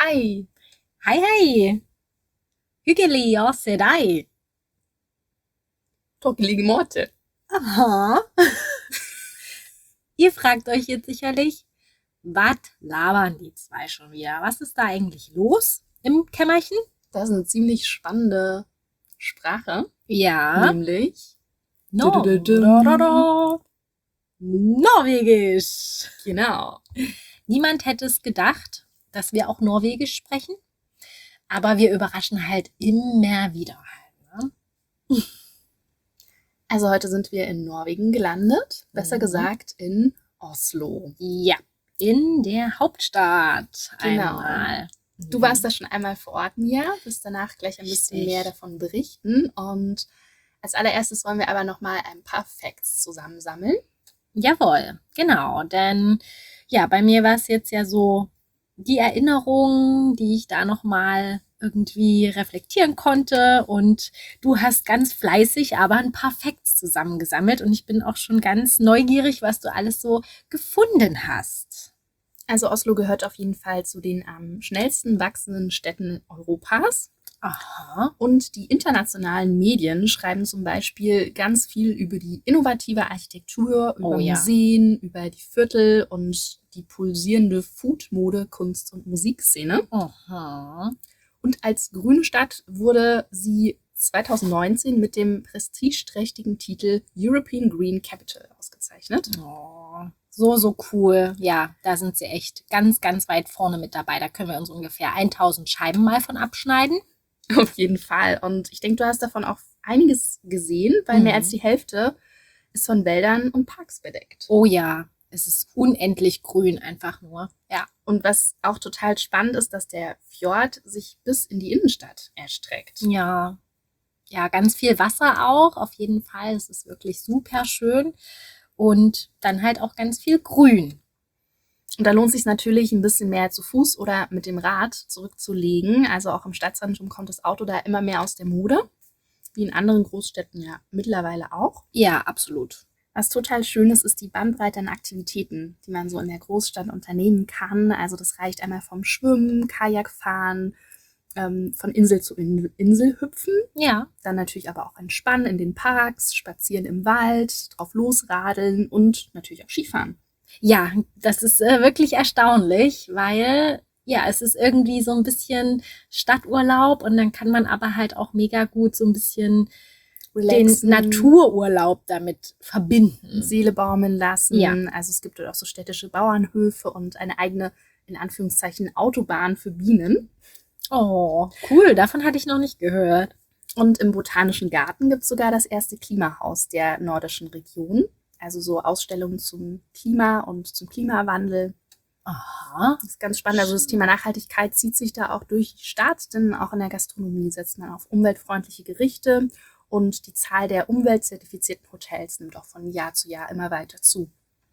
Hei, Hei, hei! Hyggelig å se deg. trockelige Morte. Aha. Ihr fragt euch jetzt sicherlich, was labern die zwei schon wieder? Was ist da eigentlich los im Kämmerchen? Das ist eine ziemlich spannende Sprache, Ja, nämlich no, Dudududum. Norwegisch. Genau. Niemand hätte es gedacht, dass wir auch Norwegisch sprechen, aber wir überraschen halt immer wieder halt, ne? Also heute sind wir in Norwegen gelandet, besser Mhm. gesagt in Oslo. Ja, in der Hauptstadt Genau. einmal. Du warst da schon einmal vor Ort, Mia, wirst danach gleich ein bisschen Richtig. mehr davon berichten. Und als allererstes wollen wir aber nochmal ein paar Facts zusammensammeln. Jawohl, genau. Denn ja, bei mir war es jetzt ja so die Erinnerung, die ich da nochmal irgendwie reflektieren konnte. Und du hast ganz fleißig aber ein paar Facts zusammengesammelt. Und ich bin auch schon ganz neugierig, was du alles so gefunden hast. Also Oslo gehört auf jeden Fall zu den am schnellsten wachsenden Städten Europas. Aha. Und die internationalen Medien schreiben zum Beispiel ganz viel über die innovative Architektur, über Oh ja. Museen, über die Viertel und die pulsierende Food-, Mode-, Kunst- und Musikszene. Aha. Und als grüne Stadt wurde sie 2019 mit dem prestigeträchtigen Titel European Green Capital ausgezeichnet. Oh, so cool. Ja, da sind sie echt ganz, ganz weit vorne mit dabei. Da können wir uns ungefähr 1000 Scheiben mal von abschneiden. Auf jeden Fall. Und ich denke, du hast davon auch einiges gesehen, weil mehr als die Hälfte ist von Wäldern und Parks bedeckt. Oh ja, es ist unendlich grün einfach nur. Ja. Und was auch total spannend ist, dass der Fjord sich bis in die Innenstadt erstreckt. Ja. Ja, ganz viel Wasser auch, auf jeden Fall. Es ist wirklich super schön. Und dann halt auch ganz viel Grün. Und da lohnt es sich natürlich, ein bisschen mehr zu Fuß oder mit dem Rad zurückzulegen. Also auch im Stadtzentrum kommt das Auto da immer mehr aus der Mode. Wie in anderen Großstädten ja mittlerweile auch. Ja, absolut. Was total schön ist, ist die Bandbreite an Aktivitäten, die man so in der Großstadt unternehmen kann. Also das reicht einmal vom Schwimmen, Kajakfahren, von Insel zu Insel hüpfen. Ja. Dann natürlich aber auch entspannen in den Parks, spazieren im Wald, drauf losradeln und natürlich auch Skifahren. Ja, das ist wirklich erstaunlich, weil ja, es ist irgendwie so ein bisschen Stadturlaub und dann kann man aber halt auch mega gut so ein bisschen den Relaxen, Natururlaub damit verbinden. Seele baumeln lassen. Ja. Also es gibt dort auch so städtische Bauernhöfe und eine eigene, in Anführungszeichen, Autobahn für Bienen. Oh, cool, davon hatte ich noch nicht gehört. Und im Botanischen Garten gibt es sogar das erste Klimahaus der nordischen Region. Also so Ausstellungen zum Klima und zum Klimawandel. Aha. Das ist ganz spannend. Also das Thema Nachhaltigkeit zieht sich da auch durch die Stadt, denn auch in der Gastronomie setzt man auf umweltfreundliche Gerichte und die Zahl der umweltzertifizierten Hotels nimmt auch von Jahr zu Jahr immer weiter zu.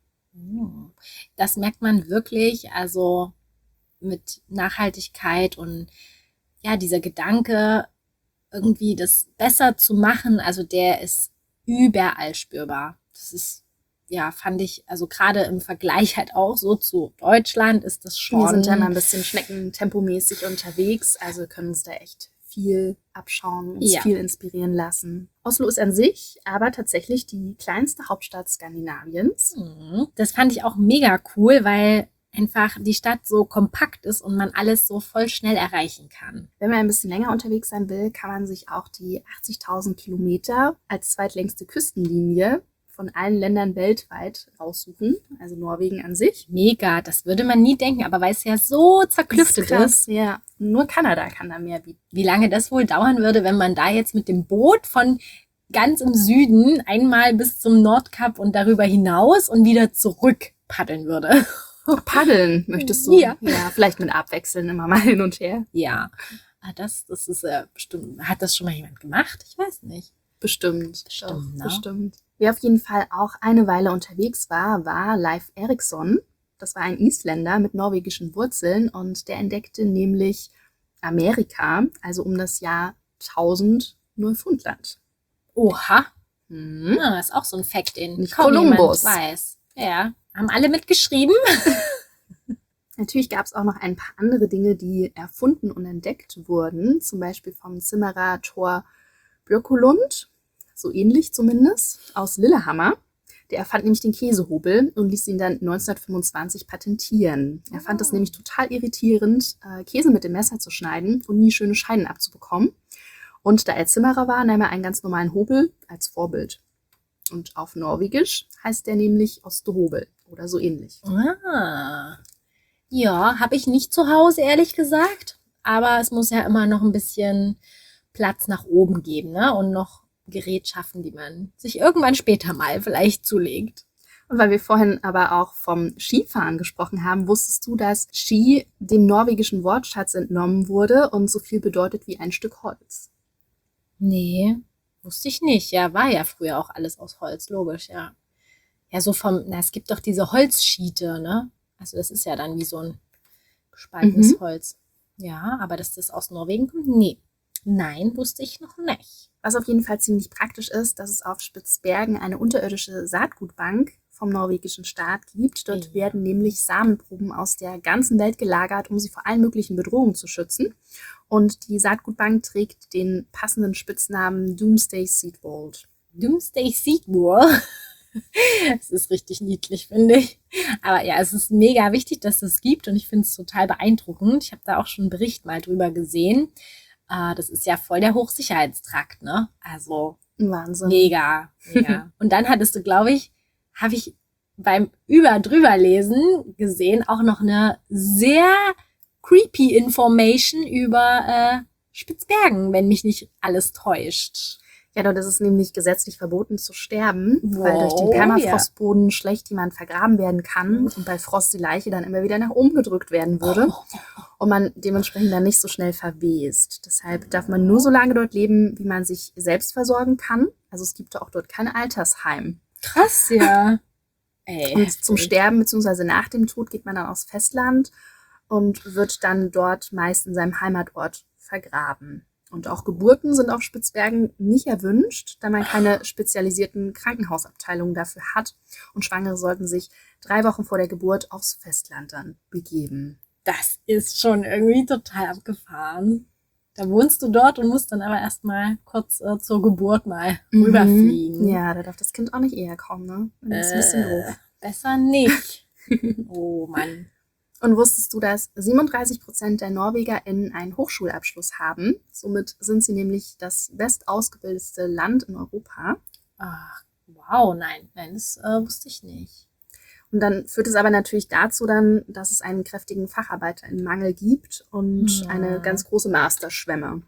Das merkt man wirklich, also mit Nachhaltigkeit und ja, dieser Gedanke, irgendwie das besser zu machen, also der ist überall spürbar. Das ist, ja, fand ich, also gerade im Vergleich halt auch so zu Deutschland ist das schon. Wir sind ja mal ein bisschen schneckentempomäßig unterwegs, also können uns da echt viel abschauen, uns Ja. viel inspirieren lassen. Oslo ist an sich aber tatsächlich die kleinste Hauptstadt Skandinaviens. Das fand ich auch mega cool, weil einfach die Stadt so kompakt ist und man alles so voll schnell erreichen kann. Wenn man ein bisschen länger unterwegs sein will, kann man sich auch die 80.000 Kilometer als zweitlängste Küstenlinie von allen Ländern weltweit raussuchen, also Norwegen an sich. Mega, das würde man nie denken, aber weil es ja so zerklüftet krass, ist, ja. Nur Kanada kann da mehr bieten. wie lange das wohl dauern würde, wenn man da jetzt mit dem Boot von ganz im Süden einmal bis zum Nordkap und darüber hinaus und wieder zurück paddeln würde. Paddeln möchtest du? Ja. Ja, vielleicht mit Abwechseln immer mal hin und her. Ja, das ist bestimmt. Hat das schon mal jemand gemacht? Ich weiß nicht. Bestimmt. Bestimmt, Doch, ne? bestimmt. Wer auf jeden Fall auch eine Weile unterwegs war Leif Erikson. Das war ein Isländer mit norwegischen Wurzeln und der entdeckte nämlich Amerika, also um das Jahr 1000 Neufundland. Oha, Hm. ja, ist auch so ein Fact, den Nicht kaum jemand Kolumbus. weiß. Ja, haben alle mitgeschrieben? Natürlich gab es auch noch ein paar andere Dinge, die erfunden und entdeckt wurden, zum Beispiel vom Zimmerer Thor Björkolund, so ähnlich zumindest, aus Lillehammer. Der erfand nämlich den Käsehobel und ließ ihn dann 1925 patentieren. Er fand es nämlich total irritierend, Käse mit dem Messer zu schneiden und nie schöne Scheiden abzubekommen. Und da er Zimmerer war, nahm er einen ganz normalen Hobel als Vorbild. Und auf Norwegisch heißt der nämlich Ostehobel oder so ähnlich. Ah. Ja, habe ich nicht zu Hause, ehrlich gesagt. Aber es muss ja immer noch ein bisschen Platz nach oben geben, ne? Und noch Gerätschaften, die man sich irgendwann später mal vielleicht zulegt. Und weil wir vorhin aber auch vom Skifahren gesprochen haben, wusstest du, dass Ski dem norwegischen Wortschatz entnommen wurde und so viel bedeutet wie ein Stück Holz? Nee, wusste ich nicht. Ja, war ja früher auch alles aus Holz, logisch, ja. Ja, so es gibt doch diese Holzschiete, ne? Also das ist ja dann wie so ein gespaltenes Holz. Ja, aber dass das aus Norwegen kommt? Nee. Nein, wusste ich noch nicht. Was auf jeden Fall ziemlich praktisch ist, dass es auf Spitzbergen eine unterirdische Saatgutbank vom norwegischen Staat gibt. Dort werden nämlich Samenproben aus der ganzen Welt gelagert, um sie vor allen möglichen Bedrohungen zu schützen. Und die Saatgutbank trägt den passenden Spitznamen Doomsday Seed Vault. Doomsday Seed Vault? Das ist richtig niedlich, finde ich. Aber ja, es ist mega wichtig, dass es gibt und ich finde es total beeindruckend. Ich habe da auch schon einen Bericht mal drüber gesehen. Das ist ja voll der Hochsicherheitstrakt, ne? Also Wahnsinn. Mega, mega. Und dann hattest du, glaube ich, habe ich beim Drüberlesen gesehen, auch noch eine sehr creepy Information über Spitzbergen, wenn mich nicht alles täuscht. Ja, dort ist es nämlich gesetzlich verboten zu sterben, weil durch den Permafrostboden schlecht jemand vergraben werden kann und bei Frost die Leiche dann immer wieder nach oben gedrückt werden würde und man dementsprechend dann nicht so schnell verwest. Deshalb darf man nur so lange dort leben, wie man sich selbst versorgen kann. Also es gibt auch dort kein Altersheim. Krass, ja. Ey, und zum Sterben bzw. nach dem Tod geht man dann aufs Festland und wird dann dort meist in seinem Heimatort vergraben. Und auch Geburten sind auf Spitzbergen nicht erwünscht, da man keine spezialisierten Krankenhausabteilungen dafür hat. Und Schwangere sollten sich 3 Wochen vor der Geburt aufs Festland dann begeben. Das ist schon irgendwie total abgefahren. Da wohnst du dort und musst dann aber erstmal kurz zur Geburt mal rüberfliegen. Ja, da darf das Kind auch nicht eher kommen, ne? Das ist ein bisschen doof. Besser nicht. Oh Mann. Und wusstest du, dass 37% der NorwegerInnen einen Hochschulabschluss haben? Somit sind sie nämlich das bestausgebildetste Land in Europa. Ach, wow, nein, das wusste ich nicht. Und dann führt es aber natürlich dazu dann, dass es einen kräftigen FacharbeiterInnenmangel gibt und eine ganz große Masterschwemme.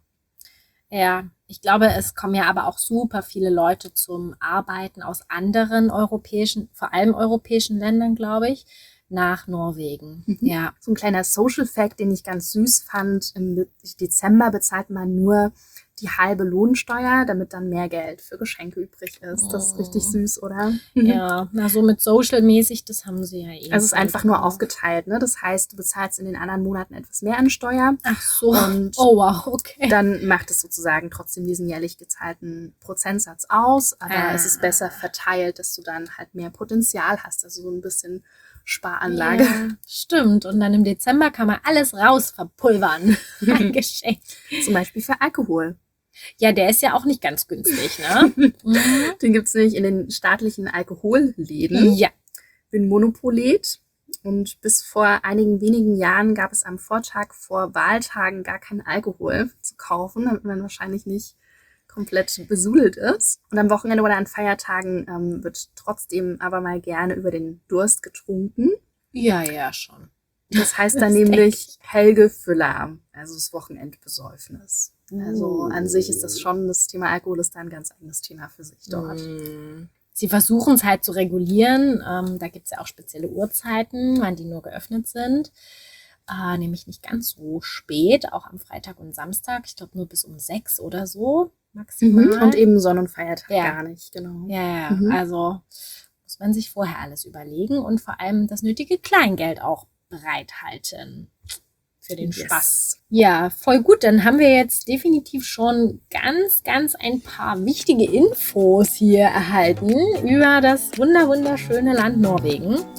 Ja, ich glaube, es kommen ja aber auch super viele Leute zum Arbeiten aus anderen vor allem europäischen Ländern, glaube ich, nach Norwegen. Ja. So ein kleiner Social Fact, den ich ganz süß fand. Im Dezember bezahlt man nur die halbe Lohnsteuer, damit dann mehr Geld für Geschenke übrig ist. Das ist richtig süß, oder? Ja, na so mit Social-mäßig, das haben sie ja eh. Also es ist einfach nur aufgeteilt, ne? Das heißt, du bezahlst in den anderen Monaten etwas mehr an Steuer. Ach so. Und wow, okay. Dann macht es sozusagen trotzdem diesen jährlich gezahlten Prozentsatz aus. Aber es ist besser verteilt, dass du dann halt mehr Potenzial hast. Also so ein bisschen Sparanlage. Ja, stimmt. Und dann im Dezember kann man alles raus verpulvern. Ein Geschenk. Zum Beispiel für Alkohol. Ja, der ist ja auch nicht ganz günstig, ne? Den gibt es nämlich in den staatlichen Alkoholläden. Ja. Bin Monopolet. Und bis vor einigen wenigen Jahren gab es am Vortag vor Wahltagen gar keinen Alkohol zu kaufen, damit man wahrscheinlich nicht komplett besudelt ist. Und am Wochenende oder an Feiertagen wird trotzdem aber mal gerne über den Durst getrunken. Ja, schon. Das heißt dann nämlich Helgefüller, also das Wochenendbesäufnis. Also an sich ist das schon, das Thema Alkohol ist da ein ganz eigenes Thema für sich dort. Sie versuchen es halt zu regulieren. Da gibt es ja auch spezielle Uhrzeiten, wann die nur geöffnet sind. Nämlich nicht ganz so spät, auch am Freitag und Samstag. Ich glaube nur bis um 6 oder so maximal. Und eben Sonn- und Feiertag gar nicht, genau. Ja, also muss man sich vorher alles überlegen und vor allem das nötige Kleingeld auch bereithalten für den Spaß. Ja, voll gut. Dann haben wir jetzt definitiv schon ganz ein paar wichtige Infos hier erhalten über das wunderschöne Land Norwegen.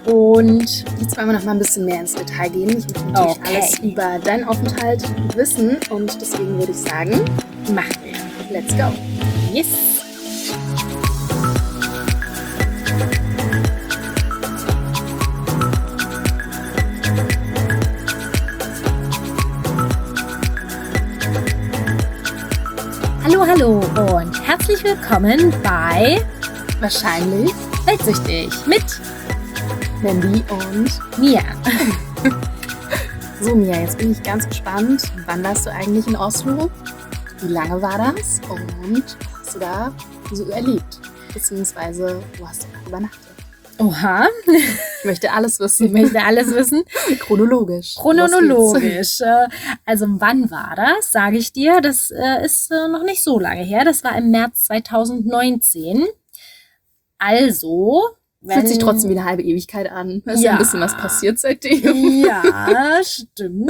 Und jetzt wollen wir noch mal ein bisschen mehr ins Detail gehen. Ich möchte natürlich alles über deinen Aufenthalt wissen und deswegen würde ich sagen, machen wir. Let's go. Yes. Hallo und herzlich willkommen bei Wahrscheinlich Weltsüchtig mit Mandy und Mia. So Mia, jetzt bin ich ganz gespannt. Wann warst du eigentlich in Oslo? Wie lange war das? Und was hast du da so erlebt? Beziehungsweise, wo hast du da übernachtet? Oha. Ich möchte alles wissen. Chronologisch. Also wann war das, sage ich dir. Das ist noch nicht so lange her. Das war im März 2019. Also... Fühlt sich trotzdem wie eine halbe Ewigkeit an. Da ist ja ein bisschen was passiert seitdem. Ja, stimmt.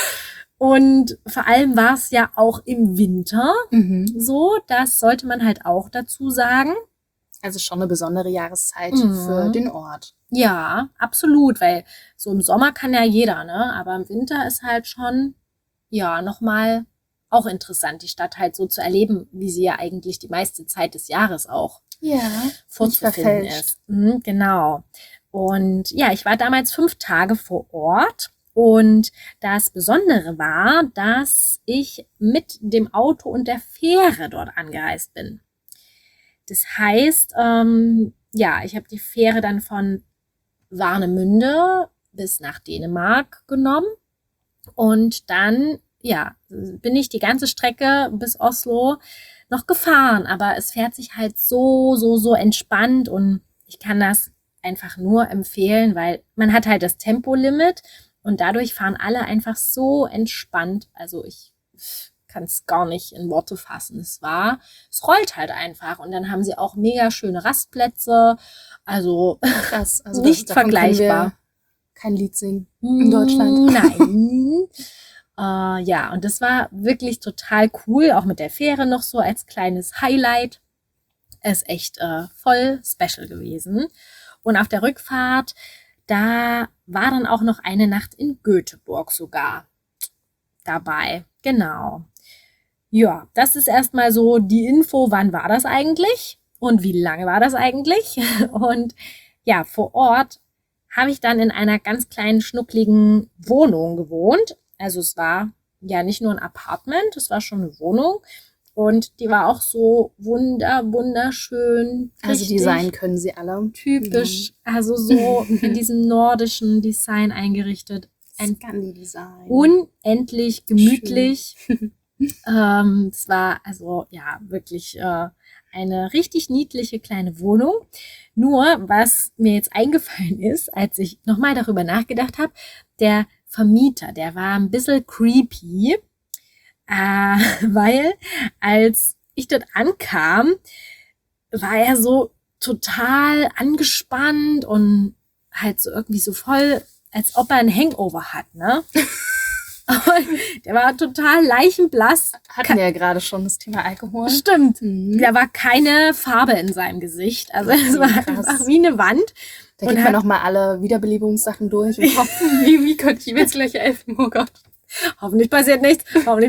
Und vor allem war es ja auch im Winter so. Das sollte man halt auch dazu sagen. Also schon eine besondere Jahreszeit für den Ort. Ja, absolut, weil so im Sommer kann ja jeder, ne? Aber im Winter ist halt schon, ja, nochmal auch interessant, die Stadt halt so zu erleben, wie sie ja eigentlich die meiste Zeit des Jahres auch vorzufinden ist. Genau. Und ja, ich war damals 5 Tage vor Ort. Und das Besondere war, dass ich mit dem Auto und der Fähre dort angereist bin. Das heißt, ja, ich habe die Fähre dann von Warnemünde bis nach Dänemark genommen und dann, ja, bin ich die ganze Strecke bis Oslo noch gefahren, aber es fährt sich halt so entspannt und ich kann das einfach nur empfehlen, weil man hat halt das Tempolimit und dadurch fahren alle einfach so entspannt. Also ich kann es gar nicht in Worte fassen. Es rollt halt einfach und dann haben sie auch mega schöne Rastplätze. Also krass, also nicht vergleichbar. Kein Lied singen in Deutschland. Nein. Ja, und das war wirklich total cool, auch mit der Fähre noch so als kleines Highlight. Ist echt voll special gewesen. Und auf der Rückfahrt, da war dann auch noch eine Nacht in Göteborg sogar dabei. Genau. Ja, das ist erstmal so die Info, wann war das eigentlich und wie lange war das eigentlich. Und ja, vor Ort habe ich dann in einer ganz kleinen, schnuckligen Wohnung gewohnt. Also es war ja nicht nur ein Apartment, es war schon eine Wohnung und die war auch so wunderschön. Also Design können sie alle. Typisch, also so in diesem nordischen Design eingerichtet. Ein Scandi-Design. Unendlich gemütlich. Es war also ja wirklich eine richtig niedliche kleine Wohnung. Nur, was mir jetzt eingefallen ist, als ich nochmal darüber nachgedacht habe, der Vermieter, der war ein bisschen creepy, weil als ich dort ankam, war er so total angespannt und halt so irgendwie so voll, als ob er ein Hangover hat, ne? Der war total leichenblass. Hatten wir ja gerade schon das Thema Alkohol. Stimmt. Da war keine Farbe in seinem Gesicht. Also es war einfach wie eine Wand. Da geht man nochmal alle Wiederbelebungssachen durch und hoffen, wie könnte ich ihm jetzt gleich helfen? Oh Gott. Hoffentlich passiert nichts.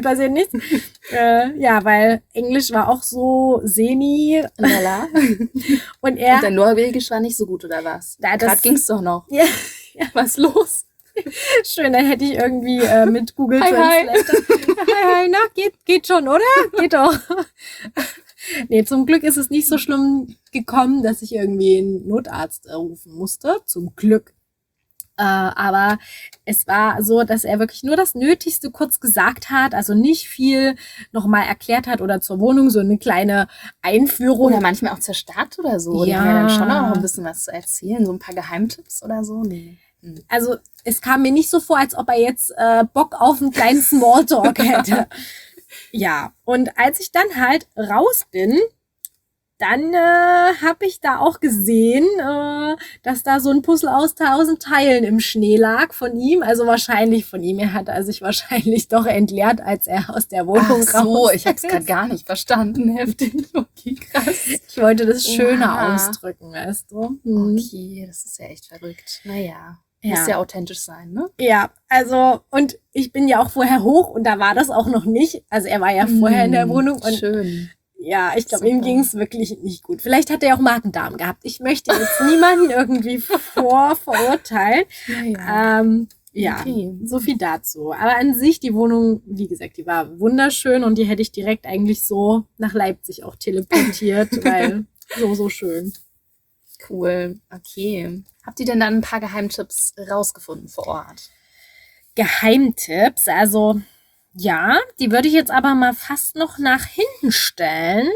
Ja, weil Englisch war auch so semi. Lala. Und dein Norwegisch war nicht so gut, oder was? Gerade ging's doch noch. Ja. Was los? Schön, dann hätte ich irgendwie mit Google Translate. Hi, na, geht schon, oder? Geht doch. Nee, zum Glück ist es nicht so schlimm gekommen, dass ich irgendwie einen Notarzt rufen musste. Zum Glück. Aber es war so, dass er wirklich nur das Nötigste kurz gesagt hat, also nicht viel nochmal erklärt hat oder zur Wohnung, so eine kleine Einführung. Oder manchmal auch zur Stadt oder so. Ja. Die haben ja dann schon auch ein bisschen was zu erzählen, so ein paar Geheimtipps oder so. Nee. Also es kam mir nicht so vor, als ob er jetzt Bock auf einen kleinen Smalltalk hätte. Ja, und als ich dann halt raus bin, dann habe ich da auch gesehen, dass da so ein Puzzle aus 1000 Teilen im Schnee lag von ihm. Also wahrscheinlich von ihm. Er hat sich wahrscheinlich doch entleert, als er aus der Wohnung Ach so, raus ich habe es gerade gar nicht verstanden. Heftig. Okay, krass. Ich wollte das schöner Oha. ausdrücken, weißt du? Okay, das ist ja echt verrückt. Naja, muss ja authentisch sein, ne? Ja, also, und ich bin ja auch vorher hoch und da war das auch noch nicht. Also er war ja vorher in der Wohnung und schön. ja, ich glaube, ihm ging es wirklich nicht gut. Vielleicht hat er auch Magen-Darm gehabt. Ich möchte jetzt niemanden irgendwie verurteilen. Naja. Ja, Okay. so viel dazu. Aber an sich, die Wohnung, wie gesagt, die war wunderschön und die hätte ich direkt eigentlich so nach Leipzig auch teleportiert, weil so schön. Cool. Okay. Habt ihr denn dann ein paar Geheimtipps rausgefunden vor Ort? Geheimtipps, also ja, die würde ich jetzt aber mal fast noch nach hinten stellen.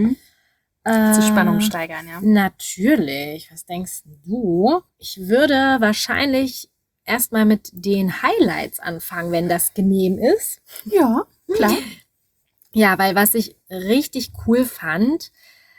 Die Spannung steigern, ja. Natürlich. Was denkst du? Ich würde wahrscheinlich erstmal mit den Highlights anfangen, wenn das genehm ist. Ja, klar. Ja, weil was ich richtig cool fand,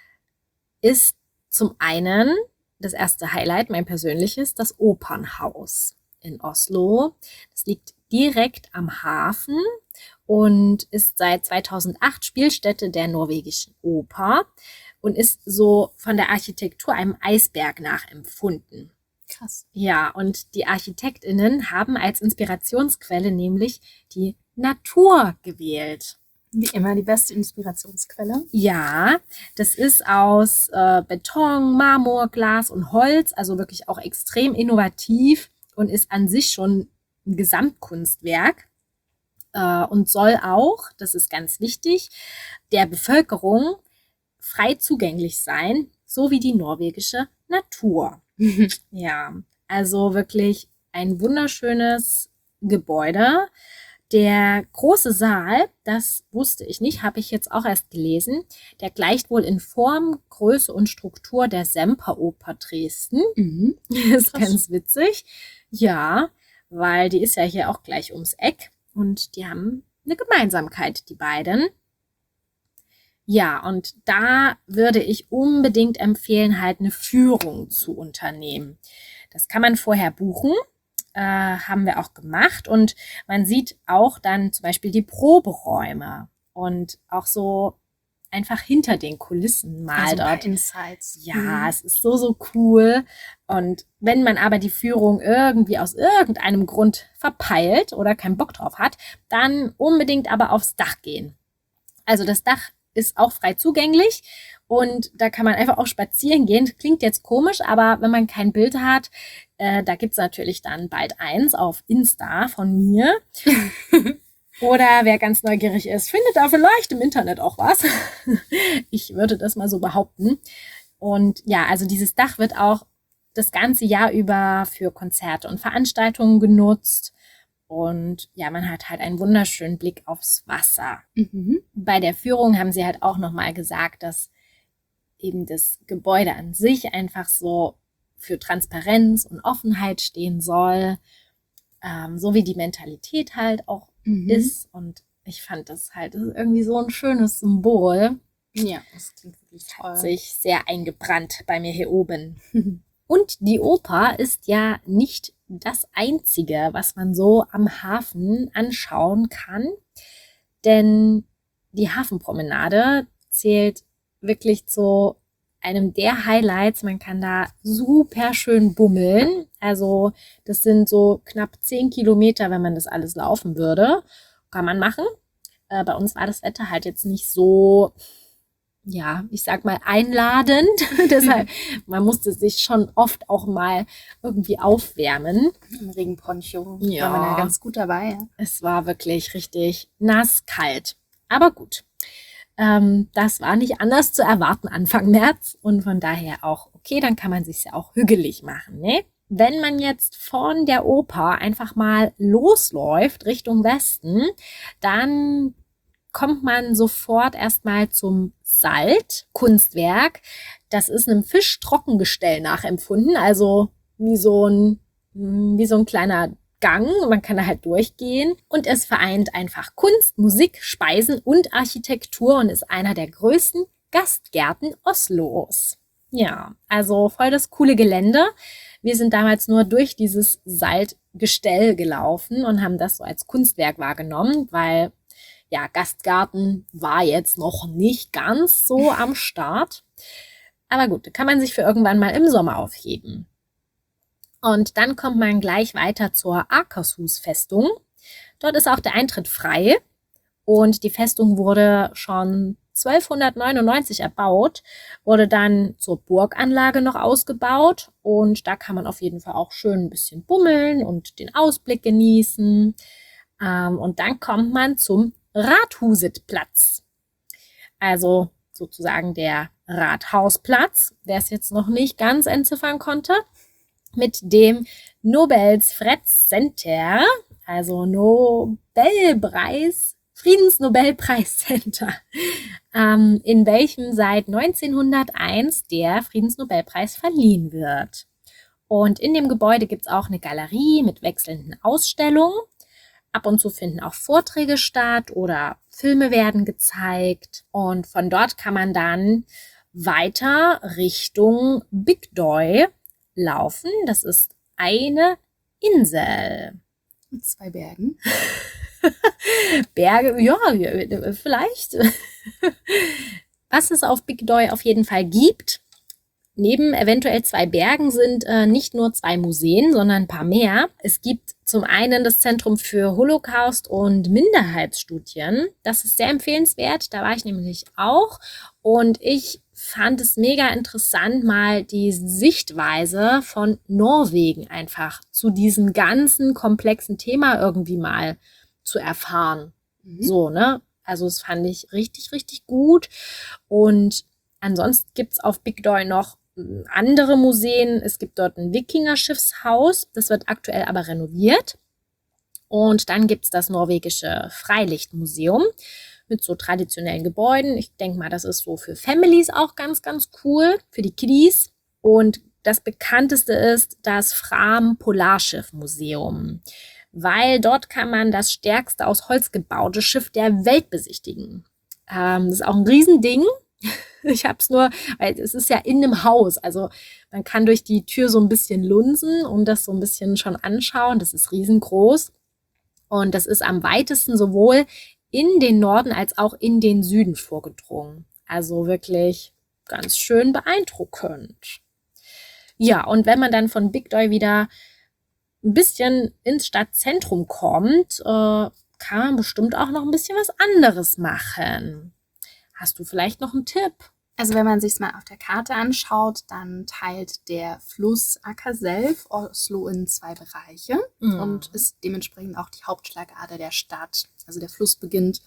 ist zum einen das erste Highlight, mein persönliches, das Opernhaus in Oslo. Das liegt direkt am Hafen und ist seit 2008 Spielstätte der norwegischen Oper und ist so von der Architektur einem Eisberg nachempfunden. Krass. Ja, und die ArchitektInnen haben als Inspirationsquelle nämlich die Natur gewählt. Wie immer die beste Inspirationsquelle. Ja, das ist aus Beton, Marmor, Glas und Holz, also wirklich auch extrem innovativ und ist an sich schon ein Gesamtkunstwerk und soll auch, das ist ganz wichtig, der Bevölkerung frei zugänglich sein, so wie die norwegische Natur. Ja, also wirklich ein wunderschönes Gebäude. Der große Saal, das wusste ich nicht, habe ich jetzt auch erst gelesen, der gleicht wohl in Form, Größe und Struktur der Semperoper Dresden. Das ist ganz witzig. Ja, weil die ist ja hier auch gleich ums Eck und die haben eine Gemeinsamkeit, die beiden. Ja, und da würde ich unbedingt empfehlen, halt eine Führung zu unternehmen. Das kann man vorher buchen. Haben wir auch gemacht und man sieht auch dann zum Beispiel die Proberäume und auch so einfach hinter den Kulissen mal Also dort. Insights. Ja, es ist so cool und wenn man aber die Führung irgendwie aus irgendeinem Grund verpeilt oder keinen Bock drauf hat, dann unbedingt aber aufs Dach gehen. Also das Dach ist auch frei zugänglich und da kann man einfach auch spazieren gehen. Klingt jetzt komisch, aber wenn man kein Bild hat, da gibt's natürlich dann bald eins auf Insta von mir. Oder wer ganz neugierig ist, findet da vielleicht im Internet auch was. Ich würde das mal so behaupten. Und ja, also dieses Dach wird auch das ganze Jahr über für Konzerte und Veranstaltungen genutzt. Und ja, man hat halt einen wunderschönen Blick aufs Wasser. Bei der Führung haben sie halt auch nochmal gesagt, dass eben das Gebäude an sich einfach so für Transparenz und Offenheit stehen soll, so wie die Mentalität halt auch ist. Und ich fand das halt, das ist irgendwie so ein schönes Symbol. Ja, das klingt wirklich toll. Hat sich sehr eingebrannt bei mir hier oben. Und die Oper ist ja nicht das Einzige, was man so am Hafen anschauen kann, denn die Hafenpromenade zählt wirklich zu einem der Highlights. Man kann da super schön bummeln. Also das sind so knapp 10 Kilometer, wenn man das alles laufen würde. Kann man machen. Bei uns war das Wetter halt jetzt nicht so, ja, ich sag mal einladend. Deshalb, man musste sich schon oft auch mal irgendwie aufwärmen. Im Regenponcho Ja. war man ja ganz gut dabei. Ja. Es war wirklich richtig nass kalt. Aber gut. Das war nicht anders zu erwarten Anfang März und von daher auch okay, dann kann man sich's ja auch hügelig machen, ne? Wenn man jetzt von der Oper einfach mal losläuft Richtung Westen, dann kommt man sofort erstmal zum Salt-Kunstwerk. Das ist einem Fischtrockengestell nachempfunden, also wie so ein kleiner Gang, man kann da halt durchgehen und es vereint einfach Kunst, Musik, Speisen und Architektur und ist einer der größten Gastgärten Oslos. Ja, also voll das coole Gelände. Wir sind damals nur durch dieses Saltgestell gelaufen und haben das so als Kunstwerk wahrgenommen, weil ja, Gastgarten war jetzt noch nicht ganz so am Start. Aber gut, kann man sich für irgendwann mal im Sommer aufheben. Und dann kommt man gleich weiter zur Akershus-Festung. Dort ist auch der Eintritt frei und die Festung wurde schon 1299 erbaut, wurde dann zur Burganlage noch ausgebaut und da kann man auf jeden Fall auch schön ein bisschen bummeln und den Ausblick genießen. Und dann kommt man zum Rathusetplatz, also sozusagen der Rathausplatz, wer es jetzt noch nicht ganz entziffern konnte, mit dem Nobels Fred Center, also Friedensnobelpreis-Center, in welchem seit 1901 der Friedensnobelpreis verliehen wird. Und in dem Gebäude gibt es auch eine Galerie mit wechselnden Ausstellungen. Ab und zu finden auch Vorträge statt oder Filme werden gezeigt. Und von dort kann man dann weiter Richtung Bygdøy laufen. Das ist eine Insel. Mit 2 Bergen. Berge, ja, vielleicht. Was es auf Bygdøy auf jeden Fall gibt, neben eventuell 2 Bergen sind nicht nur 2 Museen, sondern ein paar mehr. Es gibt zum einen das Zentrum für Holocaust- und Minderheitsstudien. Das ist sehr empfehlenswert. Da war ich nämlich auch. Und ich fand es mega interessant, mal die Sichtweise von Norwegen einfach zu diesem ganzen komplexen Thema irgendwie mal zu erfahren. So, ne? Also das fand ich richtig, richtig gut. Und ansonsten gibt es auf Bygdøy noch andere Museen. Es gibt dort ein Wikingerschiffshaus. Das wird aktuell aber renoviert. Und dann gibt es das norwegische Freilichtmuseum mit so traditionellen Gebäuden. Ich denke mal, das ist so für Families auch ganz, ganz cool, für die Kiddies. Und das bekannteste ist das Fram Polarschiff-Museum, weil dort kann man das stärkste aus Holz gebaute Schiff der Welt besichtigen. Das ist auch ein Riesending. Ich habe es nur, weil es ist ja in einem Haus, also man kann durch die Tür so ein bisschen lunsen und das so ein bisschen schon anschauen. Das ist riesengroß und das ist am weitesten sowohl in den Norden als auch in den Süden vorgedrungen. Also wirklich ganz schön beeindruckend. Ja, und wenn man dann von Bygdøy wieder ein bisschen ins Stadtzentrum kommt, kann man bestimmt auch noch ein bisschen was anderes machen. Hast du vielleicht noch einen Tipp? Also wenn man sich es mal auf der Karte anschaut, dann teilt der Fluss Akerselv Oslo in 2 Bereiche und ist dementsprechend auch die Hauptschlagader der Stadt. Also der Fluss beginnt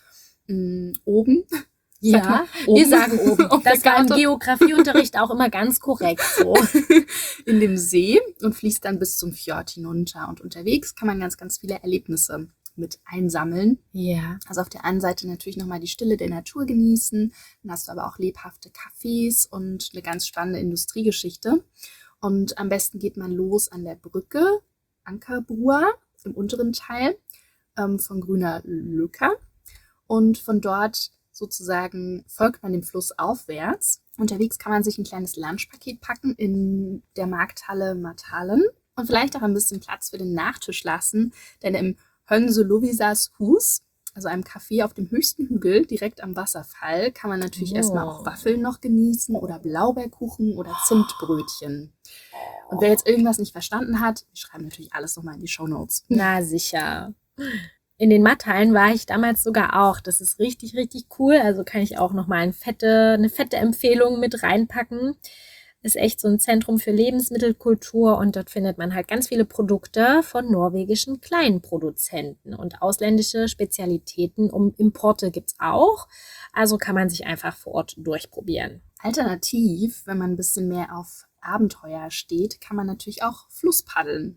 oben. Ja, wir sagen oben. Das war im Geografieunterricht auch immer ganz korrekt so. In dem See und fließt dann bis zum Fjord hinunter. Und unterwegs kann man ganz, ganz viele Erlebnisse mit einsammeln. Ja. Also auf der einen Seite natürlich nochmal die Stille der Natur genießen. Dann hast du aber auch lebhafte Cafés und eine ganz spannende Industriegeschichte. Und am besten geht man los an der Brücke Ankerbrua im unteren Teil von Grüner Løkka. Und von dort sozusagen folgt man dem Fluss aufwärts. Unterwegs kann man sich ein kleines Lunchpaket packen in der Markthalle Matalen und vielleicht auch ein bisschen Platz für den Nachtisch lassen, denn im Hönse Lovisas Hus, also einem Café auf dem höchsten Hügel direkt am Wasserfall, kann man natürlich erstmal auch Waffeln noch genießen oder Blaubeerkuchen oder Zimtbrötchen. Und wer jetzt irgendwas nicht verstanden hat, wir schreiben natürlich alles nochmal in die Shownotes. Na sicher. In den Matthallen war ich damals sogar auch. Das ist richtig, richtig cool. Also kann ich auch nochmal eine fette Empfehlung mit reinpacken. Ist echt so ein Zentrum für Lebensmittelkultur und dort findet man halt ganz viele Produkte von norwegischen Kleinproduzenten und ausländische Spezialitäten. Importe gibt's auch. Also kann man sich einfach vor Ort durchprobieren. Alternativ, wenn man ein bisschen mehr auf Abenteuer steht, kann man natürlich auch Flusspaddeln.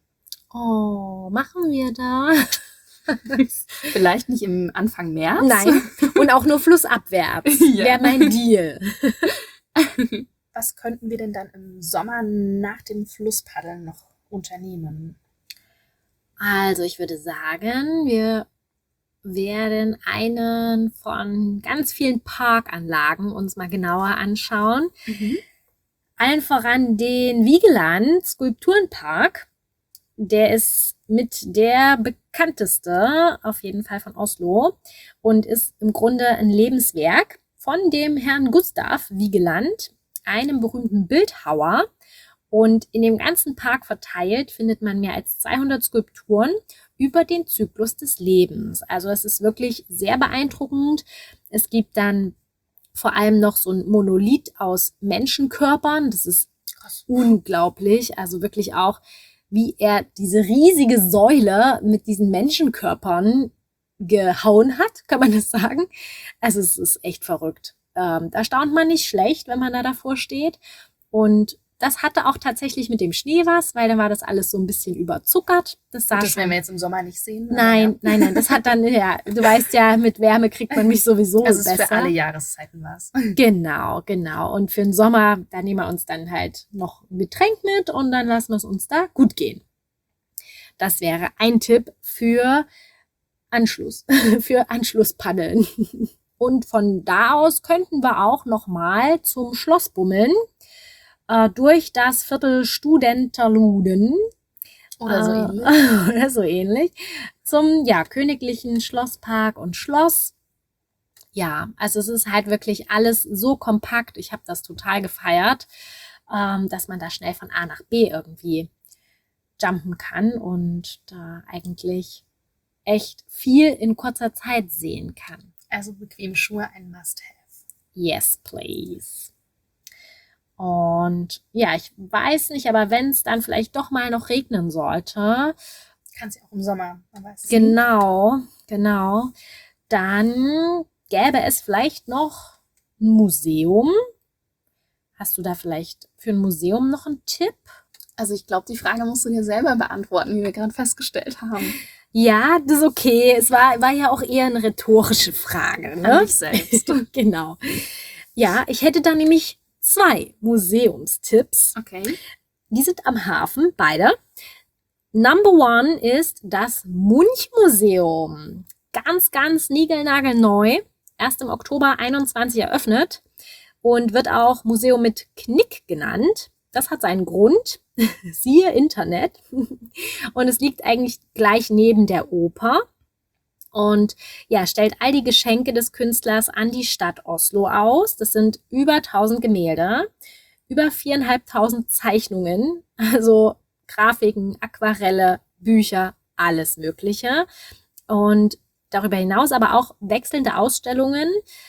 Oh, machen wir da? Vielleicht nicht im Anfang März. Nein, und auch nur flussabwärts. Ja. Wäre mein Deal. Was könnten wir denn dann im Sommer nach dem Flusspaddeln noch unternehmen? Also ich würde sagen, wir werden einen von ganz vielen Parkanlagen uns mal genauer anschauen. Allen voran den Vigeland Skulpturenpark. Der ist mit der bekannteste, auf jeden Fall von Oslo, und ist im Grunde ein Lebenswerk von dem Herrn Gustav Vigeland, einem berühmten Bildhauer. Und in dem ganzen Park verteilt findet man mehr als 200 Skulpturen über den Zyklus des Lebens. Also es ist wirklich sehr beeindruckend. Es gibt dann vor allem noch so ein Monolith aus Menschenkörpern. Das ist unglaublich. Also wirklich auch, wie er diese riesige Säule mit diesen Menschenkörpern gehauen hat, kann man das sagen. Also es ist echt verrückt. Da staunt man nicht schlecht, wenn man da davor steht. Und das hatte auch tatsächlich mit dem Schnee was, weil dann war das alles so ein bisschen überzuckert. Das werden wir jetzt im Sommer nicht sehen. Nein. Das hat dann, ja, du weißt ja, mit Wärme kriegt man mich sowieso also besser. Ist für alle Jahreszeiten was. Genau. Und für den Sommer, da nehmen wir uns dann halt noch ein Getränk mit und dann lassen wir es uns da gut gehen. Das wäre ein Tipp für Anschluss, für Anschlusspaddeln. Und von da aus könnten wir auch nochmal zum Schloss bummeln. Durch das Viertel Studenterluden oder so ähnlich zum königlichen Schlosspark und Schloss. Ja, also es ist halt wirklich alles so kompakt. Ich habe das total gefeiert, dass man da schnell von A nach B irgendwie jumpen kann und da eigentlich echt viel in kurzer Zeit sehen kann. Also bequeme Schuhe ein Must-have. Yes, please. Und ja, ich weiß nicht, aber wenn es dann vielleicht doch mal noch regnen sollte. Kann es ja auch im Sommer, man weiß es Genau. Dann gäbe es vielleicht noch ein Museum. Hast du da vielleicht für ein Museum noch einen Tipp? Also ich glaube, die Frage musst du dir selber beantworten, wie wir gerade festgestellt haben. Ja, das ist okay. Es war ja auch eher eine rhetorische Frage, ne? An mich selbst. Genau. Ja, ich hätte da nämlich 2 Museumstipps. Okay. Die sind am Hafen, beide. Number 1 ist das Munch-Museum. Ganz niegelnagelneu. Erst im Oktober 21 eröffnet und wird auch Museum mit Knick genannt. Das hat seinen Grund. Siehe Internet. Und es liegt eigentlich gleich neben der Oper. Und ja, stellt all die Geschenke des Künstlers an die Stadt Oslo aus. Das sind über 1000 Gemälde, über 4.500 Zeichnungen, also Grafiken, Aquarelle, Bücher, alles Mögliche. Und darüber hinaus aber auch wechselnde Ausstellungen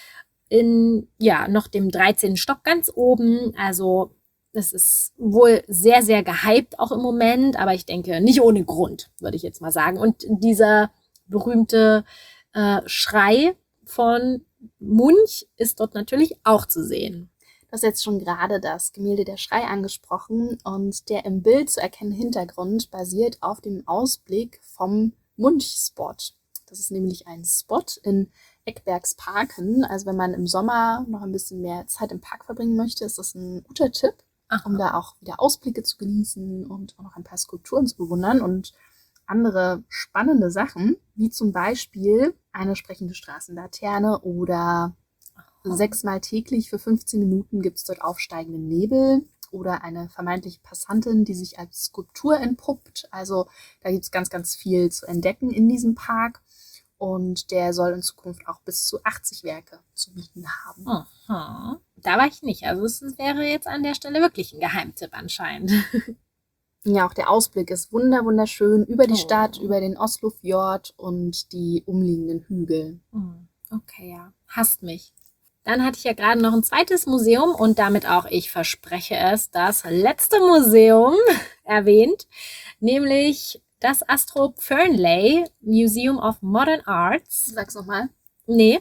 in noch dem 13. Stock ganz oben. Also das ist wohl sehr, sehr gehypt auch im Moment, aber ich denke nicht ohne Grund, würde ich jetzt mal sagen. Und dieser berühmte Schrei von Munch ist dort natürlich auch zu sehen. Du hast jetzt schon gerade das Gemälde Der Schrei angesprochen und der im Bild zu erkennende Hintergrund basiert auf dem Ausblick vom Munch-Spot. Das ist nämlich ein Spot in Eckbergsparken. Also wenn man im Sommer noch ein bisschen mehr Zeit im Park verbringen möchte, ist das ein guter Tipp, um da auch wieder Ausblicke zu genießen und auch noch ein paar Skulpturen zu bewundern und andere spannende Sachen, wie zum Beispiel eine sprechende Straßenlaterne oder 6-mal täglich für 15 Minuten gibt es dort aufsteigenden Nebel oder eine vermeintliche Passantin, die sich als Skulptur entpuppt. Also da gibt es ganz viel zu entdecken in diesem Park und der soll in Zukunft auch bis zu 80 Werke zu bieten haben. Aha. Da war ich nicht. Also es wäre jetzt an der Stelle wirklich ein Geheimtipp anscheinend. Ja, auch der Ausblick ist wunderschön über die Stadt, über den Oslofjord und die umliegenden Hügel. Okay, ja. Hasst mich. Dann hatte ich ja gerade noch ein zweites Museum und damit auch, ich verspreche es, das letzte Museum erwähnt, nämlich das Astrup Fearnley Museum of Modern Arts. Sag's nochmal. Nee.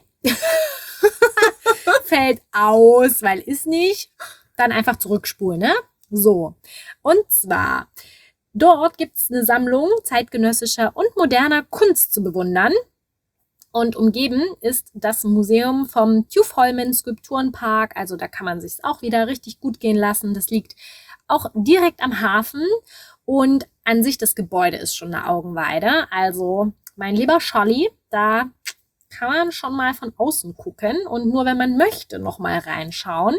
Fällt aus, weil ist nicht. Dann einfach zurückspulen, ne? So. Und zwar, dort gibt es eine Sammlung zeitgenössischer und moderner Kunst zu bewundern. Und umgeben ist das Museum vom Tjufholmen Skulpturenpark. Also da kann man sich auch wieder richtig gut gehen lassen. Das liegt auch direkt am Hafen. Und an sich das Gebäude ist schon eine Augenweide. Also mein lieber Scholli, da kann man schon mal von außen gucken und nur wenn man möchte noch mal reinschauen,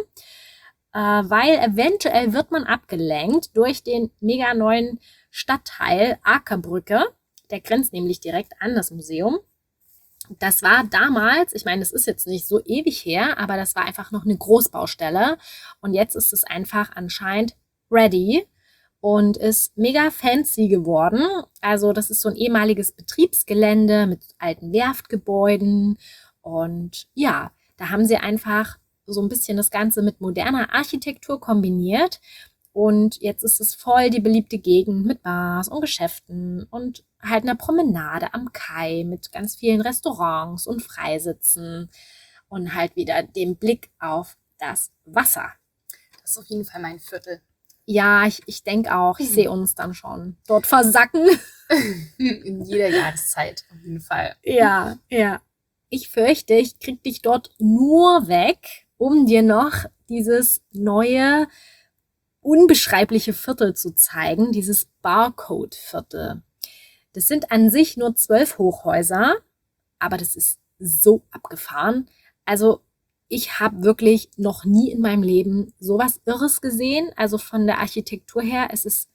weil eventuell wird man abgelenkt durch den mega neuen Stadtteil Akerbrücke. Der grenzt nämlich direkt an das Museum. Das war damals, ich meine, das ist jetzt nicht so ewig her, aber das war einfach noch eine Großbaustelle und jetzt ist es einfach anscheinend ready und ist mega fancy geworden. Also das ist so ein ehemaliges Betriebsgelände mit alten Werftgebäuden und ja, da haben sie einfach so ein bisschen das Ganze mit moderner Architektur kombiniert und jetzt ist es voll die beliebte Gegend mit Bars und Geschäften und halt einer Promenade am Kai mit ganz vielen Restaurants und Freisitzen und halt wieder dem Blick auf das Wasser. Das ist auf jeden Fall mein Viertel. Ja, ich denke auch, ich sehe uns dann schon dort versacken. In jeder Jahreszeit, auf jeden Fall. Ja. Ich fürchte, ich krieg dich dort nur weg, um dir noch dieses neue, unbeschreibliche Viertel zu zeigen, dieses Barcode-Viertel. Das sind an sich nur 12 Hochhäuser, aber das ist so abgefahren. Also ich habe wirklich noch nie in meinem Leben sowas Irres gesehen. Also von der Architektur her, es ist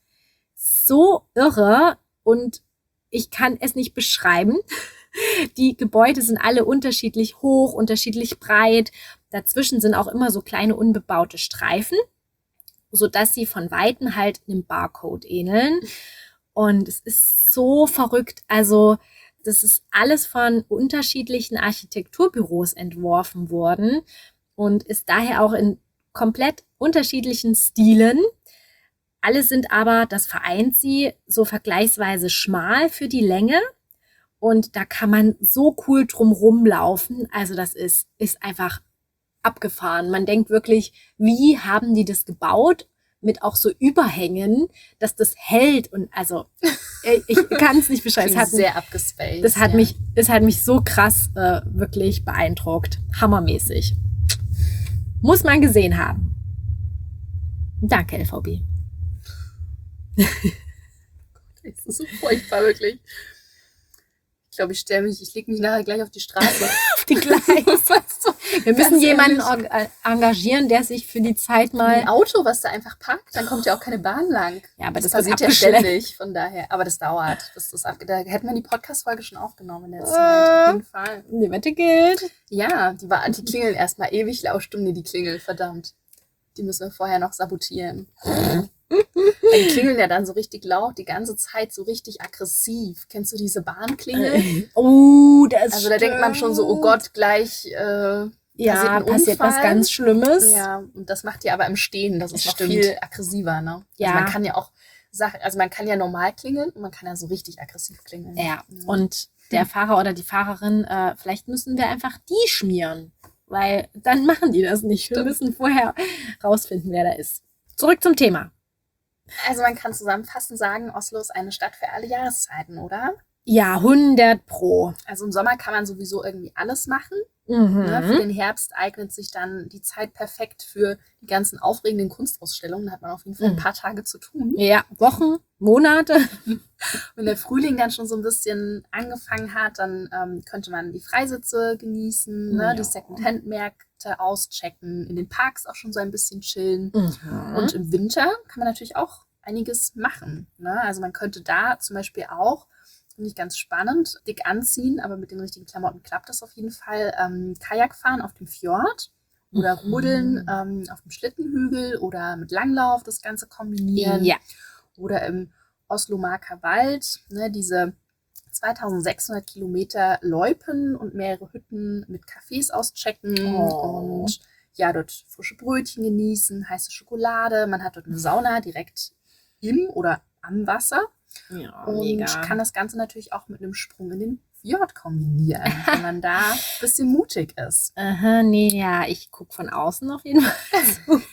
so irre und ich kann es nicht beschreiben. Die Gebäude sind alle unterschiedlich hoch, unterschiedlich breit. Dazwischen sind auch immer so kleine unbebaute Streifen, sodass sie von Weitem halt einem Barcode ähneln. Und es ist so verrückt. Also das ist alles von unterschiedlichen Architekturbüros entworfen worden und ist daher auch in komplett unterschiedlichen Stilen. Alle sind aber, das vereint sie, so vergleichsweise schmal für die Länge. Und da kann man so cool drum rumlaufen. Also das ist einfach abgefahren. Man denkt wirklich, wie haben die das gebaut? Mit auch so Überhängen, dass das hält und also ich kann es nicht beschreiben. Es hat sehr abgespaced. Es hat mich so krass wirklich beeindruckt. Hammermäßig. Muss man gesehen haben. Danke, LVB. Das ist so furchtbar, wirklich. Ich glaube, ich lege mich nachher gleich auf die Straße. Auf die Gleise. Wir müssen jemanden engagieren, der sich für die Zeit mal... Ein Auto, was da einfach parkt, dann kommt ja auch keine Bahn lang. Ja, aber das passiert ja ständig, von daher. Aber das dauert. Da hätten wir die Podcast-Folge schon aufgenommen in der Zeit. Auf jeden Fall. Die Wette gilt. Ja, die klingeln erstmal ewig Laufstunde, die Klingel, verdammt. Die müssen wir vorher noch sabotieren. Die klingeln ja dann so richtig laut, die ganze Zeit so richtig aggressiv. Kennst du diese Bahnklingel? Das Also da denkt man schon so, oh Gott, gleich passiert was ganz Schlimmes. Ja, und das macht die aber im Stehen, das ist noch Stimmt. viel aggressiver, ne? Ja. Also man kann ja auch man kann ja normal klingeln und man kann ja so richtig aggressiv klingeln. Ja, und der Fahrer oder die Fahrerin, vielleicht müssen wir einfach die schmieren, weil dann machen die das nicht. Wir müssen vorher rausfinden, wer da ist. Zurück zum Thema. Also man kann zusammenfassend sagen, Oslo ist eine Stadt für alle Jahreszeiten, oder? Ja, 100%. Also im Sommer kann man sowieso irgendwie alles machen. Mhm. Ne? Für den Herbst eignet sich dann die Zeit perfekt für die ganzen aufregenden Kunstausstellungen. Da hat man auf jeden Fall ein paar Tage zu tun. Ja, Wochen, Monate. Wenn der Frühling dann schon so ein bisschen angefangen hat, dann könnte man die Freisitze genießen, ne? Die Second-Hand-Märkte auschecken, in den Parks auch schon so ein bisschen chillen. Mhm. Und im Winter kann man natürlich auch einiges machen. Ne? Also man könnte da zum Beispiel auch, finde ich ganz spannend, dick anziehen, aber mit den richtigen Klamotten klappt das auf jeden Fall. Kajak fahren auf dem Fjord oder Rodeln auf dem Schlittenhügel oder mit Langlauf das Ganze kombinieren. Ja. Oder im Oslo-Marker Wald, ne, diese 2600 Kilometer Loipen und mehrere Hütten mit Cafés auschecken und ja, dort frische Brötchen genießen, heiße Schokolade. Man hat dort eine Sauna direkt im oder am Wasser. Ja, Und mega. kann das Ganze natürlich auch mit einem Sprung in den Fjord kombinieren, wenn man da ein bisschen mutig ist. Ich gucke von außen auf jeden Fall.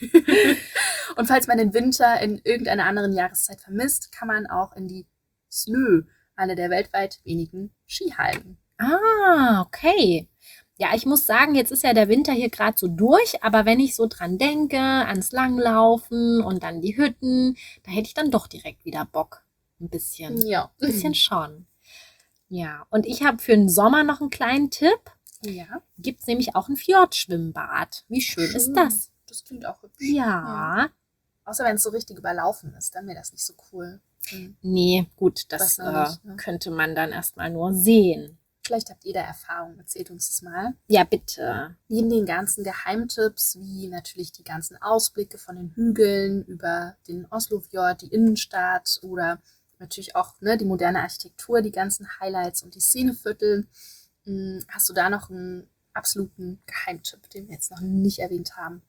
Und falls man den Winter in irgendeiner anderen Jahreszeit vermisst, kann man auch in die Snö, eine der weltweit wenigen Skihallen. Ah, okay. Ja, ich muss sagen, jetzt ist ja der Winter hier gerade so durch, aber wenn ich so dran denke, ans Langlaufen und dann die Hütten, da hätte ich dann doch direkt wieder Bock. Ein bisschen. Ja. Ein bisschen schon. Ja, und ich habe für den Sommer noch einen kleinen Tipp. Ja. Gibt es nämlich auch ein Fjordschwimmbad. Wie schön ist das? Das klingt auch hübsch. Ja. Außer wenn es so richtig überlaufen ist, dann wäre das nicht so cool. Nee, gut, das Weiß man nicht, ne? könnte man dann erstmal nur sehen. Vielleicht habt ihr da Erfahrung, erzählt uns das mal. Ja, bitte. Neben den ganzen Geheimtipps, wie natürlich die ganzen Ausblicke von den Hügeln über den Oslofjord, die Innenstadt oder natürlich auch die moderne Architektur, die ganzen Highlights und die Szeneviertel, hast du da noch einen absoluten Geheimtipp, den wir jetzt noch nicht erwähnt haben?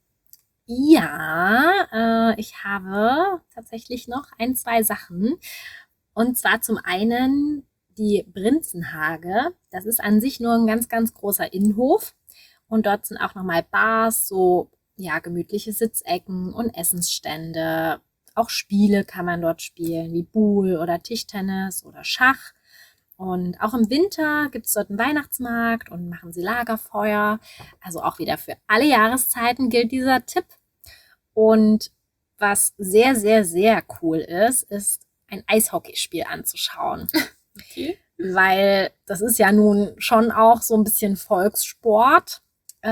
Ja, ich habe tatsächlich noch 2 Sachen. Und zwar zum einen die Prinzenhage. Das ist an sich nur ein ganz, ganz großer Innenhof. Und dort sind auch nochmal Bars, so ja, gemütliche Sitzecken und Essensstände. Auch Spiele kann man dort spielen, wie Pool oder Tischtennis oder Schach. Und auch im Winter gibt es dort einen Weihnachtsmarkt und machen sie Lagerfeuer. Also auch wieder für alle Jahreszeiten gilt dieser Tipp. Und was sehr, sehr, sehr cool ist ein Eishockeyspiel anzuschauen. Okay. Weil das ist ja nun schon auch so ein bisschen Volkssport.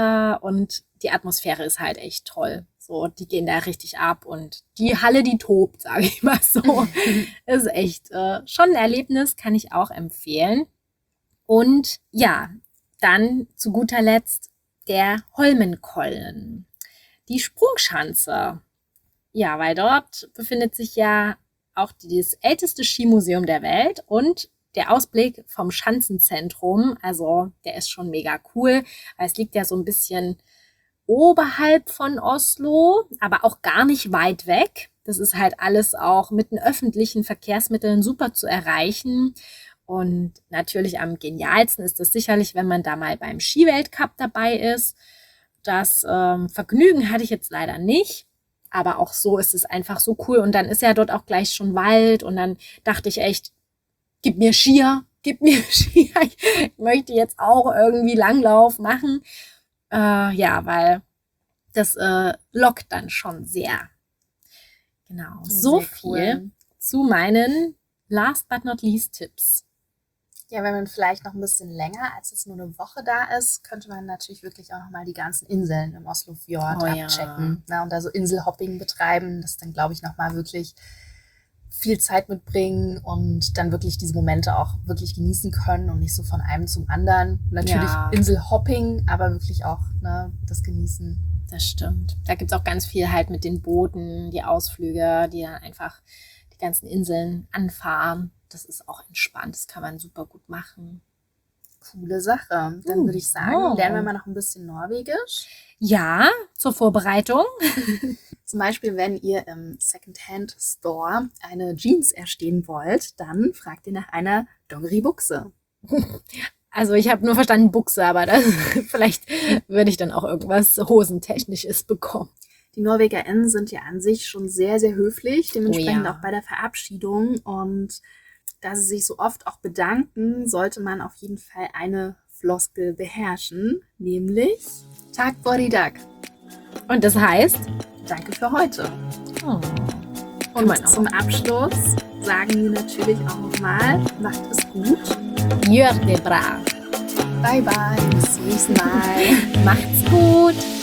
Und die Atmosphäre ist halt echt toll. So, die gehen da richtig ab und die Halle, die tobt, sage ich mal so. Ist echt schon ein Erlebnis, kann ich auch empfehlen. Und ja, dann zu guter Letzt der Holmenkollen, die Sprungschanze. Ja, weil dort befindet sich ja auch das älteste Skimuseum der Welt und der Ausblick vom Schanzenzentrum, also der ist schon mega cool, weil es liegt ja so ein bisschen oberhalb von Oslo, aber auch gar nicht weit weg. Das ist halt alles auch mit den öffentlichen Verkehrsmitteln super zu erreichen. Und natürlich am genialsten ist es sicherlich, wenn man da mal beim Skiweltcup dabei ist. Das Vergnügen hatte ich jetzt leider nicht. Aber auch so ist es einfach so cool. Und dann ist ja dort auch gleich schon Wald. Und dann dachte ich echt, gib mir Skier. Ich möchte jetzt auch irgendwie Langlauf machen. Ja, weil das lockt dann schon sehr. Genau, so Sehr viel cool. zu meinen Last but not least Tipps. Ja, wenn man vielleicht noch ein bisschen länger als es nur eine Woche da ist, könnte man natürlich wirklich auch nochmal die ganzen Inseln im Oslofjord abchecken. Ja. Und da so Inselhopping betreiben, das dann, glaube ich, nochmal wirklich viel Zeit mitbringen und dann wirklich diese Momente auch wirklich genießen können und nicht so von einem zum anderen. Natürlich Inselhopping, aber wirklich auch das Genießen. Das stimmt. Da gibt es auch ganz viel halt mit den Booten, die Ausflüge, die dann einfach die ganzen Inseln anfahren. Das ist auch entspannt, das kann man super gut machen. Coole Sache. Dann würde ich sagen, lernen wir mal noch ein bisschen Norwegisch. Ja, zur Vorbereitung. Zum Beispiel, wenn ihr im Secondhand-Store eine Jeans erstehen wollt, dann fragt ihr nach einer Dongeri-Buchse. Also ich habe nur verstanden Buchse, aber vielleicht würde ich dann auch irgendwas Hosentechnisches bekommen. Die NorwegerInnen sind ja an sich schon sehr, sehr höflich, dementsprechend auch bei der Verabschiedung. Und da sie sich so oft auch bedanken, sollte man auf jeden Fall eine Floskel beherrschen, nämlich Takk for i dag. Und das heißt? Danke für heute. Oh. Und zum Abschluss sagen wir natürlich auch nochmal, macht es gut. Gjør det bra. Bye bye, bis zum nächsten Mal. Macht's gut.